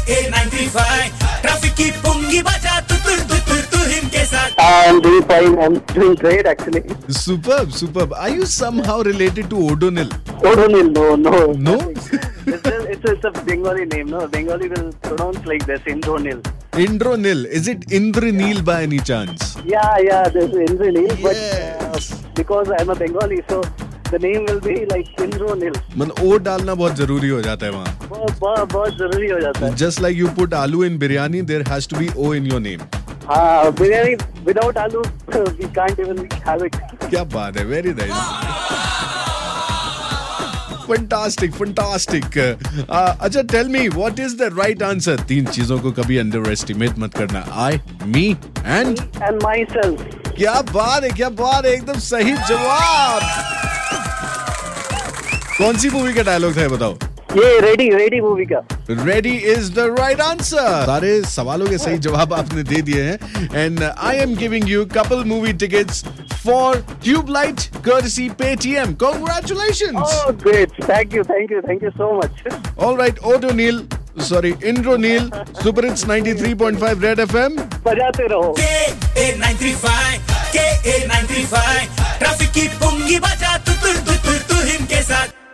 KA95 traffic की पुंगी बजा तू हिम के साथ। I'm doing fine. I'm doing great actually. Superb. Are you somehow related to O'Donnell? O'Donnell, no. No? It's a Bengali name, no? Bengali will pronounce like this, Indronil. Indronil. Is it Indranil by any chance? Yeah, there's Indranil, Yes. but because I'm a Bengali, so the name will be like Indronil. मतलब ओ डालना बहुत जरूरी हो जाता है वहाँ. बहुत जरूरी हो जाता है. Just like you put aloo in biryani, there has to be O in your name. हाँ, biryani without aloo, we can't even have it. क्या बात है, very nice. Fantastic. अच्छा, tell me, what is the right answer? 3 चीजों को कभी underestimate मत करना. I, me and myself. क्या बात है, एकदम सही जवाब. कौन सी मूवी का डायलॉग था ये बताओ? ये रेडी मूवी का. Ready is the right answer. सारे सवालों के सही जवाब आपने दे दिए हैं. And I am giving you couple movie tickets for Tubelight courtesy Paytm. Congratulations. Oh great. Thank you so much. All right, Indronil, Super Hits 93.5 Red FM. बजाते रहो. KA95 ट्रैफिक की पुंगी बजा तू हिम के साथ.